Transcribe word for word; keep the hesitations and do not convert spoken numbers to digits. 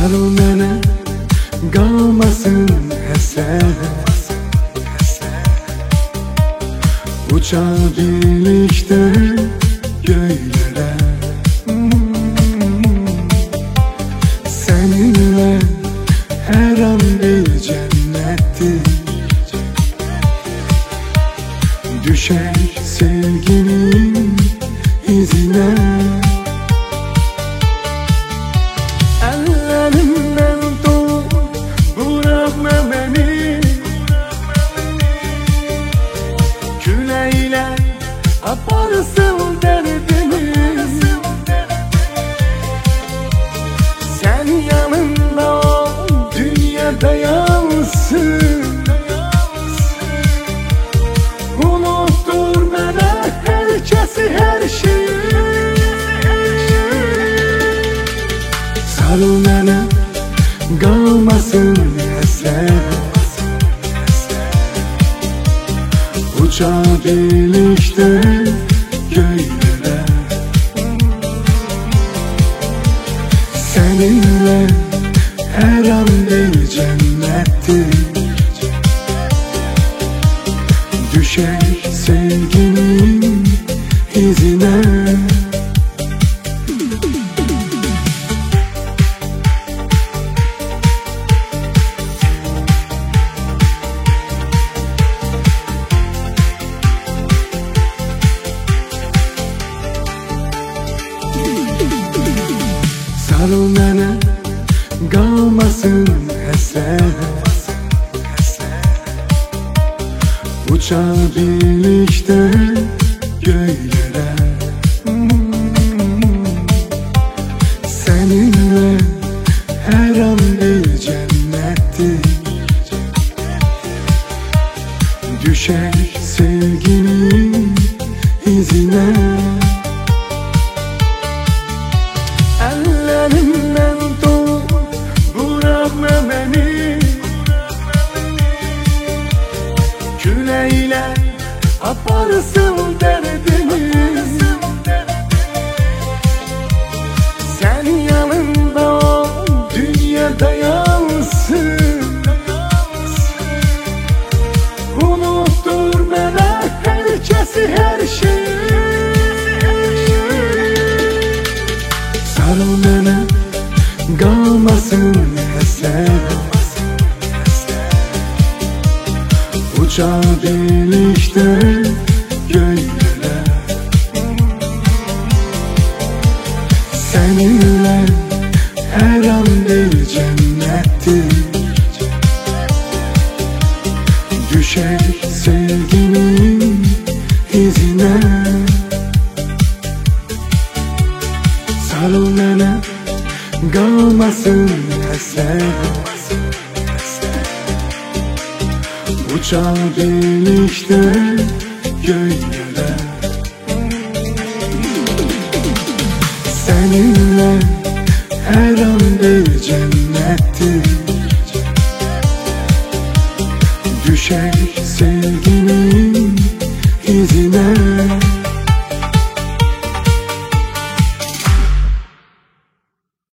Sarıl mənə, qalmasın həsəd. Uçar birlikdə göylərə. Səninlə hər an bir cənnətdir. Düşək sevginin izinə. Əllərimdən tut, buraxma məni. Küləklə aparsın dərdimi. Sən yanımda ol, dünya dayansın. Unuttur mənə hər kəsi, hər şeyi. Sarıl mənə, qalmasın həsəd. Uçar birlikdə göylərə. Səninlə hər an bir cənnətdir. Düşək sevginin izinə. Sarıl mənə, qalmasın həsəd. Uçar birlikdə göylərə. Səninlə hər an bir cənnətdir. Düşək sevginin izinə. Əllərimdən tut, buraxma məni. Küləklə aparsın dərdimi. Sən yanımda ol, dünya dayansın. Unuttur mənə hər kəsi, hər şeyi. Sarıl mənə, qalmasın həsəd. Uçar birlikdə göylərə. Səninlə hər an bir cənnətdir. Düşək sevginin izinə. Sarıl mənə, qalmasın həsəd. Uçar birlikdə göylərə. Səninlə